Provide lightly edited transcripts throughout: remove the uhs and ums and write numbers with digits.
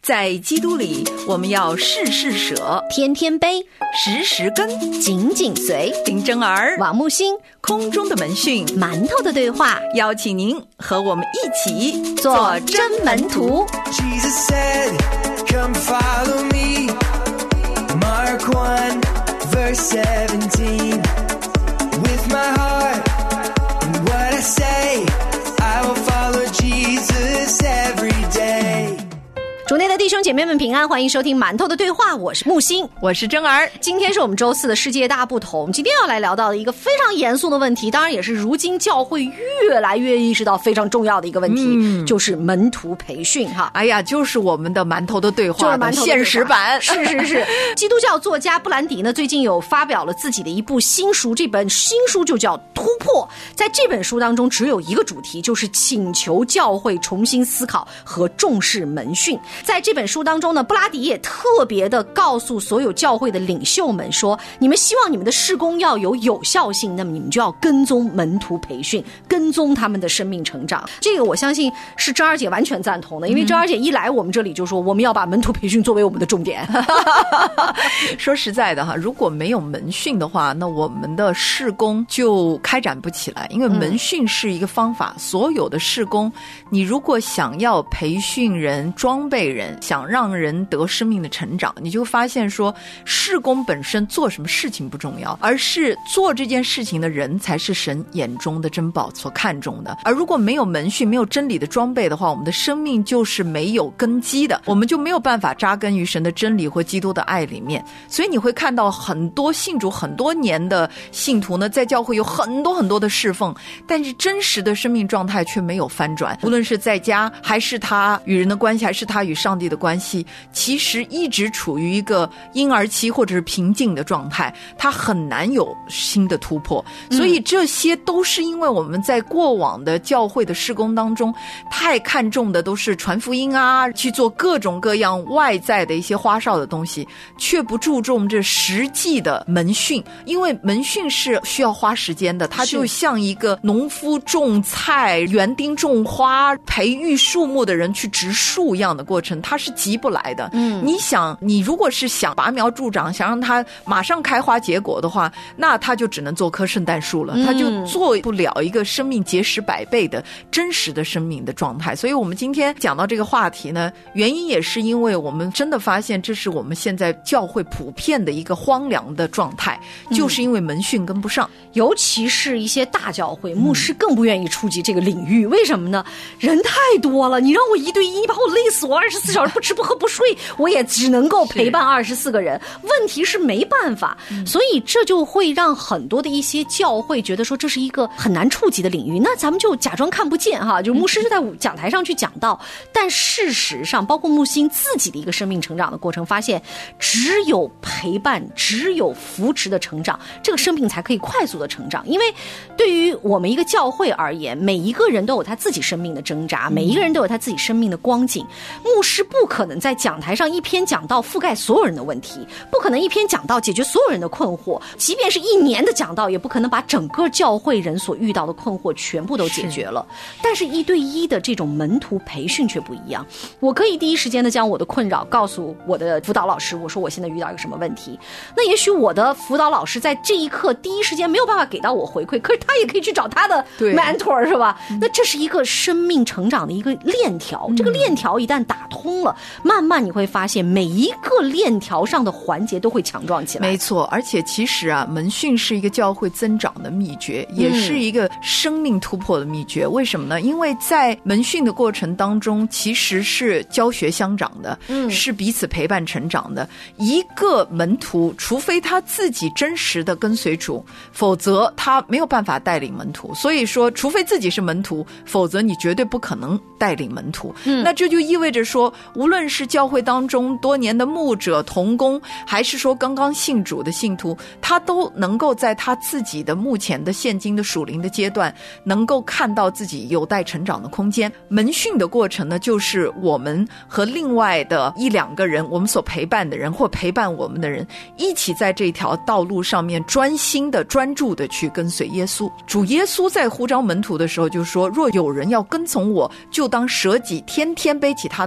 在基督里，我们要事事舍， 天天悲， 时时跟， 紧紧随。 林真儿、 王木星， 空中的门讯， 馒头的对话， 邀请您和我们一起做真门徒。 Jesus said, come follow me. Mark 1, verse 17. With my heart and what I say, I will follow Jesus every day. 主内的弟兄姐妹们平安，欢迎收听馒头的对话，我是木星， 我是真儿。 今天是我们周四的世界大不同，今天要来聊到的一个非常严肃的问题，当然也是如今教会越来越意识到非常重要的一个问题，就是门徒培训哈。 哎呀，就是我们的馒头的对话的现实版。 是基督教作家布兰迪呢，最近有发表了自己的一部新书，这本新书就叫《突破》。在这本书当中只有一个主题，就是请求教会重新思考和重视门训。在这本书当中呢，布拉迪也特别的告诉所有教会的领袖们说，你们希望你们的事工要有效性，那么你们就要跟踪门徒培训，跟踪他们的生命成长。这个我相信是珍儿姐完全赞同的，因为珍儿姐一来我们这里就说我们要把门徒培训作为我们的重点。 说实在的哈，如果没有门训的话，那我们的事工就开展不起来，因为门训是一个方法，所有的事工你如果想要培训人、装备人，想让人得生命的成长，你就发现说事工本身做什么事情不重要，而是做这件事情的人才是神眼中的珍宝所看重的。而如果没有门训，没有真理的装备的话，我们的生命就是没有根基的，我们就没有办法扎根于神的真理或基督的爱里面。所以你会看到很多信主很多年的信徒呢，在教会有很多的侍奉，但是真实的生命状态却没有翻转，无论是在家还是他与人的关系，还是他与上帝的关系，其实一直处于一个婴儿期或者是平静的状态，他很难有新的突破。所以这些都是因为我们在过往的教会的事工当中太看重的都是传福音啊，去做各种各样外在的一些花哨的东西，却不注重这实际的门训。因为门训是需要花时间的，它就像一个农夫种菜、园丁种花、培育树木的人去植树一样的过程，它是急不来的。你想，你如果是想拔苗助长，想让它马上开花结果的话，那它就只能做棵圣诞树了，它就做不了一个生命结实100倍的真实的生命的状态。所以我们今天讲到这个话题呢，原因也是因为我们真的发现这是我们现在教会普遍的一个荒凉的状态，就是因为门训跟不上。 尤其是一些大教会，牧师更不愿意触及这个领域。为什么呢？人太多了，你让我1对1，你把我累死，我24小时不吃不喝不睡，我也只能够陪伴24个人。问题是没办法，所以这就会让很多的一些教会觉得说这是一个很难触及的领域，那咱们就假装看不见哈，就牧师就在讲台上去讲道。但事实上，包括木星自己的一个生命成长的过程，发现只有陪伴，只有扶持的成长，这个生命才可以快速的成长。因为对于我们一个教会而言，每一个人都有他自己生命的挣扎，每一个人都有他自己生命的光景。牧师不可能在讲台上一篇讲道覆盖所有人的问题，不可能一篇讲道解决所有人的困惑，即便是1年的讲道，也不可能把整个教会人所遇到的困惑全部都解决了。但是1对1的这种门徒培训却不一样，我可以第一时间的将我的困扰告诉我的辅导老师，我说我现在遇到一个什么问题，那也许我的辅导老师在这一刻第一时间没有办法给到我回馈，可是他也可以去找他的 mentor 是吧？那这是一个生命成长的一个链条，这个链条一旦打通了，慢慢你会发现每一个链条上的环节都会强壮起来。 没错，而且其实啊，门训是一个教会增长的秘诀，也是一个生命突破的秘诀。为什么呢？因为在门训的过程当中，其实是教学相长的，是彼此陪伴成长的。一个门徒，除非他自己真实的跟随主，否则他没有办法带领门徒。所以说，除非自己是门徒，否则你绝对不可能带领门徒。那这就意味着说，无论是教会当中多年的牧者同工，还是说刚刚信主的信徒，他都能够在他自己的目前的现今的属灵的阶段，能够看到自己有待成长的空间。门训的过程呢，就是我们和另外的1、2个人，我们所陪伴的人或陪伴我们的人，一起在这条道路上面专心的专注的去跟随耶稣。主耶稣在呼召门徒的时候就说，若有人要跟从我，就当舍己，天天背起他的十字架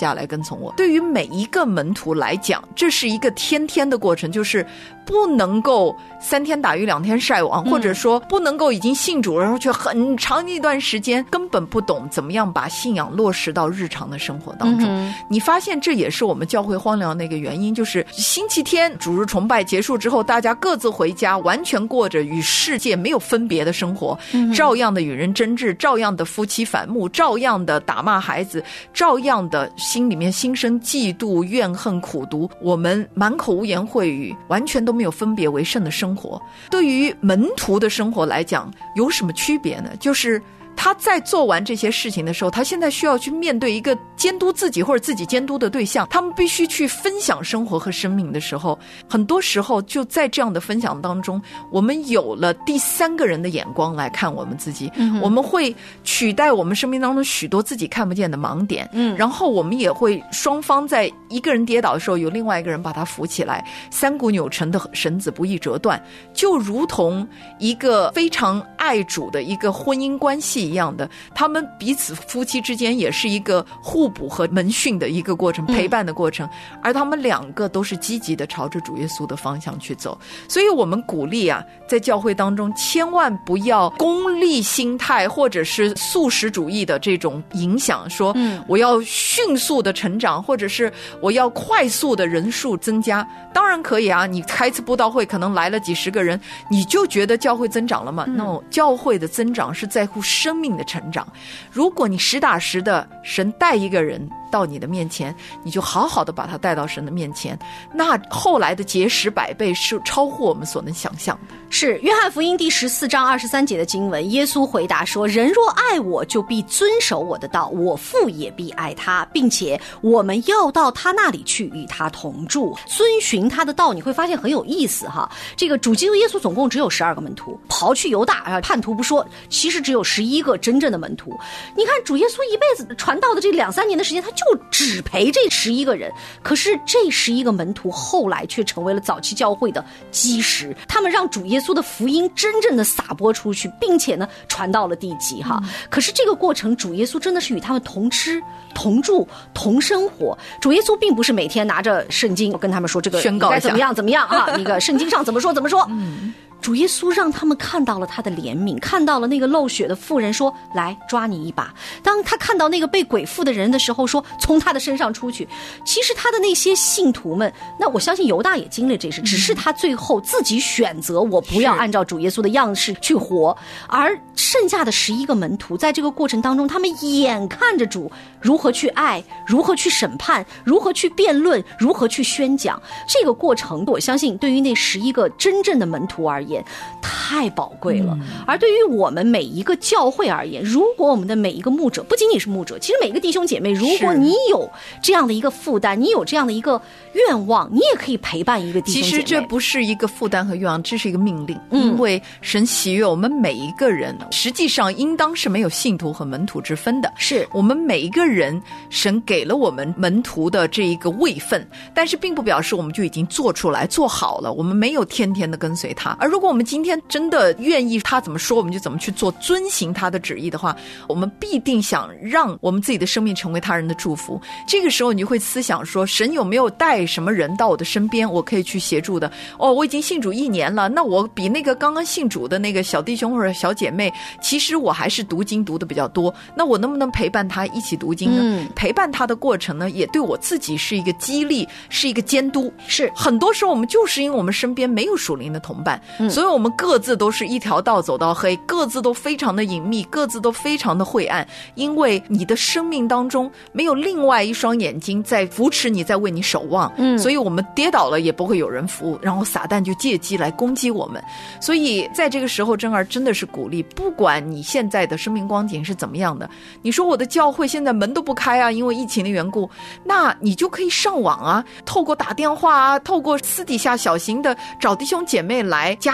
下来跟从我。对于每一个门徒来讲，这是一个天天的过程，就是不能够3天打鱼2天晒网，或者说不能够已经信主然后却很长一段时间根本不懂怎么样把信仰落实到日常的生活当中。你发现这也是我们教会荒凉的一个原因，就是星期天主日崇拜结束之后，大家各自回家，完全过着与世界没有分别的生活，照样的与人争执，照样的夫妻反目，照样的打骂孩子，照样的心里面心生嫉妒怨恨苦毒，我们满口污言秽语，完全都没有分别为圣的生活。对于门徒的生活来讲有什么区别呢？就是他在做完这些事情的时候，他现在需要去面对一个监督自己或者自己监督的对象，他们必须去分享生活和生命的时候，很多时候就在这样的分享当中，我们有了第3个人的眼光来看我们自己，我们会取代我们生命当中许多自己看不见的盲点，然后我们也会双方在一个人跌倒的时候，有另外一个人把他扶起来，3股扭成的绳子不易折断，就如同一个非常爱主的一个婚姻关系一样的，他们彼此夫妻之间也是一个互补和门训的一个过程，陪伴的过程，而他们2个都是积极的朝着主耶稣的方向去走。所以我们鼓励啊，在教会当中千万不要功利心态或者是素食主义的这种影响，说我要迅速的成长，或者是我要快速的人数增加。当然可以啊，你开次布道会可能来了几10个人，你就觉得教会增长了吗？那教会的增长是在乎生命的成长。如果你实打实的神带一个人到你的面前，你就好好的把他带到神的面前，那后来的结实100倍是超乎我们所能想象的。 是约翰福音第14章23节的经文，耶稣回答说，人若爱我，就必遵守我的道，我父也必爱他，并且我们要到他那里去，与他同住，遵循他的道。你会发现很有意思哈，这个主基督耶稣总共只有12个门徒，刨去犹大叛徒不说，其实只有11个真正的门徒。你看主耶稣一辈子传道的这2-3年的时间，他就只陪这11个人，可是这11个门徒后来却成为了早期教会的基石，他们让主耶稣的福音真正的撒播出去，并且呢传到了地极哈。可是这个过程，主耶稣真的是与他们同吃同住同生活。主耶稣并不是每天拿着圣经跟他们说这个宣告一下该怎么样怎么样啊，那个圣经上怎么说怎么说。主耶稣让他们看到了他的怜悯，看到了那个漏血的妇人，说来抓你一把。当他看到那个被鬼附的人的时候，说从他的身上出去。其实他的那些信徒们，那我相信犹大也经历这事，只是他最后自己选择我不要按照主耶稣的样式去活。而剩下的11个门徒在这个过程当中，他们眼看着主如何去爱，如何去审判，如何去辩论，如何去宣讲。这个过程我相信对于那11个真正的门徒而言太宝贵了。而对于我们每一个教会而言，如果我们的每一个牧者，不仅仅是牧者，其实每个弟兄姐妹，如果你有这样的一个负担，你有这样的一个愿望，你也可以陪伴一个弟兄姐妹。 其实这不是一个负担和愿望，这是一个命令，因为神喜悦我们每一个人，实际上应当是没有信徒和门徒之分的，是我们每一个人，神给了我们门徒的这一个位分，但是并不表示我们就已经做出来做好了，我们没有天天的跟随他。而如果我们今天真的愿意他怎么说我们就怎么去做，遵行他的旨意的话，我们必定想让我们自己的生命成为他人的祝福。这个时候你就会思想说，神有没有带什么人到我的身边我可以去协助的。我已经信主1年了，那我比那个刚刚信主的那个小弟兄或者小姐妹，其实我还是读经读的比较多，那我能不能陪伴他一起读经呢？陪伴他的过程呢，也对我自己是一个激励，是一个监督。是很多时候我们就是因为我们身边没有属灵的同伴，所以我们各自都是一条道走到黑，各自都非常的隐秘，各自都非常的晦暗，因为你的生命当中没有另外一双眼睛在扶持你，在为你守望，所以我们跌倒了也不会有人扶，然后撒旦就借机来攻击我们。所以在这个时候，真儿真的是鼓励，不管你现在的生命光景是怎么样的，你说我的教会现在门都不开啊，因为疫情的缘故，那你就可以上网啊，透过打电话啊，透过私底下小型的找弟兄姐妹来加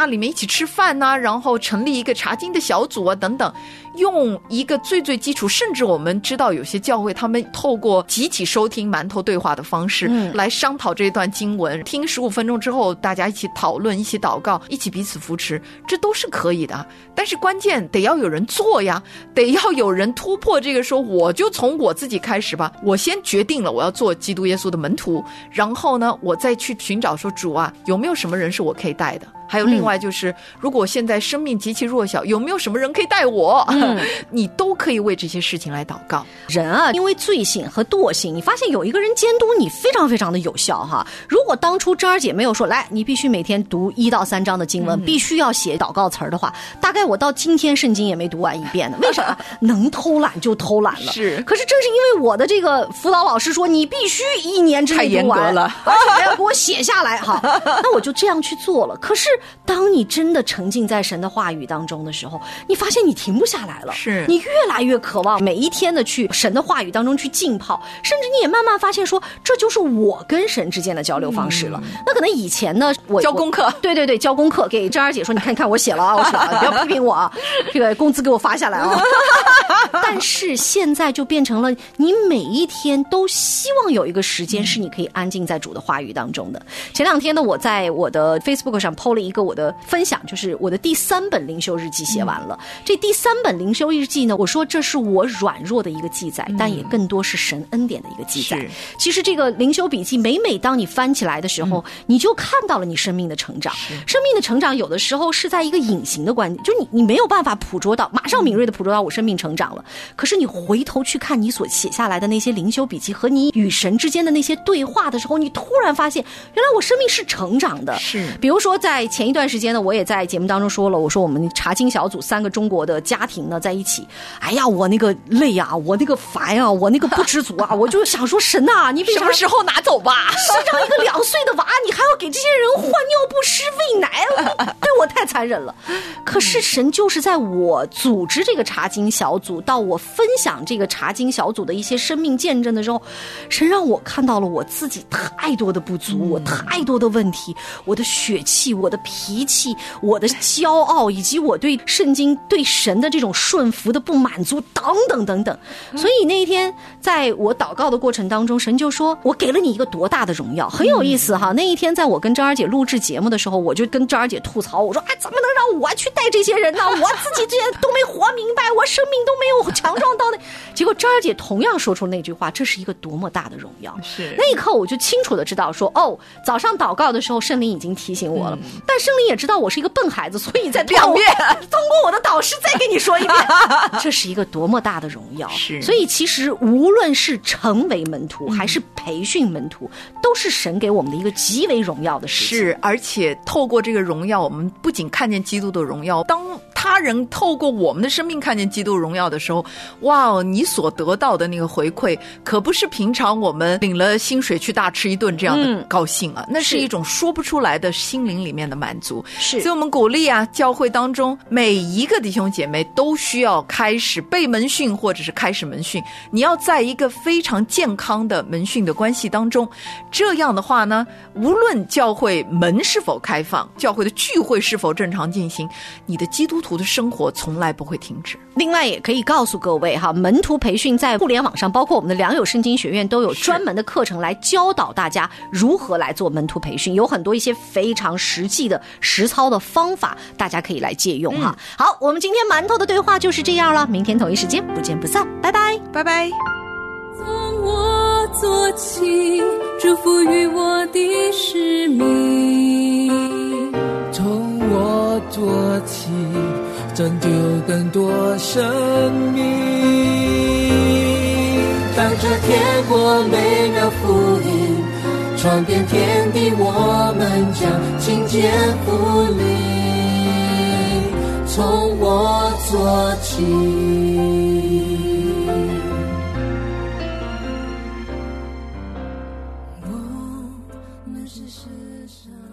家里面一起吃饭呐，然后成立一个查经的小组啊等等，用一个最最基础，甚至我们知道有些教会他们透过集体收听馒头对话的方式来商讨这段经文，听15分钟之后大家一起讨论，一起祷告，一起彼此扶持，这都是可以的。但是关键得要有人做呀，得要有人突破这个，说我就从我自己开始吧，我先决定了我要做基督耶稣的门徒，然后呢我再去寻找说主啊，有没有什么人是我可以带的，还有另外就是如果我现在生命极其弱小，有没有什么人可以带我，你都可以为这些事情来祷告。 人啊，因为罪性和惰性，你发现有一个人监督你非常非常的有效哈。如果当初珍儿姐没有说来你必须每天读1到3章的经文，必须要写祷告词的话，大概我到今天圣经也没读完一遍呢。为啥？能偷懒就偷懒了。 是， 可是正是因为我的这个辅导老师说你必须1年之内读完，太严格了，而且还要给我写下来哈，那我就这样去做了。可是当你真的沉浸在神的话语当中的时候，你发现你停不下来了， 是你越来越渴望每一天的去神的话语当中去浸泡，甚至你也慢慢发现说这就是我跟神之间的交流方式了。那可能以前呢我交功课， 对对对，交功课给珍儿姐说你看看我写了啊，我写了，不要批评我啊，这个工资给我发下来啊。但是现在就变成了你每一天都希望有一个时间是你可以安静在主的话语当中的。前2天呢我在我的 Facebook 上 po 了一个我的分享，就是我的第3本灵修日记写完了。这第3本灵修日记呢，我说这是我软弱的一个记载，但也更多是神恩典的一个记载。其实这个灵修笔记每当你翻起来的时候，你就看到了你生命的成长。生命的成长有的时候是在一个隐形的观点，就你没有办法捕捉到，马上敏锐的捕捉到我生命成长了。可是你回头去看你所写下来的那些灵修笔记和你与神之间的那些对话的时候，你突然发现原来我生命是成长的。 是， 比如说在前一段时间呢，我也在节目当中说了，我说我们查经小组3个中国的家庭呢在一起，哎呀我那个累啊，我那个烦啊，我那个不知足啊，我就想说神啊，你为啥什么时候拿走吧， 生长一个2岁的娃，你还要给这些人换尿不湿喂奶，对我太残忍了。可是神就是在我组织这个查经小组，到我分享这个查经小组的一些生命见证的时候，神让我看到了我自己太多的不足，我太多的问题，我的血气，我的脾气，我的骄傲，以及我对圣经对神的这种顺服的不满足等等等等。所以那一天在我祷告的过程当中，神就说我给了你一个多大的荣耀。很有意思哈，那一天在我跟珍儿姐录制节目的时候，我就跟珍儿姐吐槽，我说怎么能让我去带这些人呢？我自己这些都没活明白，我生命都没有强壮到那。结果珍儿姐同样说出那句话，这是一个多么大的荣耀。 是， 那一刻我就清楚的知道说早上祷告的时候圣灵已经提醒我了，但圣灵也知道我是一个笨孩子，所以在 2遍通过我的导师再给你说一遍，这是一个多么大的荣耀。 是， 所以其实无论是成为门徒还是培训门徒，都是神给我们的一个极为荣耀的事情。 是，而且透过这个荣耀，我们不仅看见基督的荣耀，当他人透过我们的生命看见基督荣耀的时候，哇，你所得到的那个回馈可不是平常我们领了薪水去大吃一顿这样的高兴啊，那是一种说不出来的心灵里面的满足。 是， 所以我们鼓励啊，教会当中每一个弟兄姐妹都需要开始被门训或者是开始门训，你要在一个非常健康的门训的关系当中，这样的话呢，无论教会门是否开放，教会的聚会是否正常进行，你的基督徒的生活从来不会停止。 另外也可以告诉各位哈，门徒培训在互联网上，包括我们的良友圣经学院都有专门的课程来教导大家如何来做门徒培训，有很多一些非常实际的实操的方法，大家可以来借用哈。好，我们今天馒头的对话就是这样了，明天同一时间不见不散，拜拜， 拜拜。 从我做起，祝福于我的使命。 从我做起，拯救更多生命。当这天国美妙福音传遍天地，我们将亲见福利。从我做起，我们是世上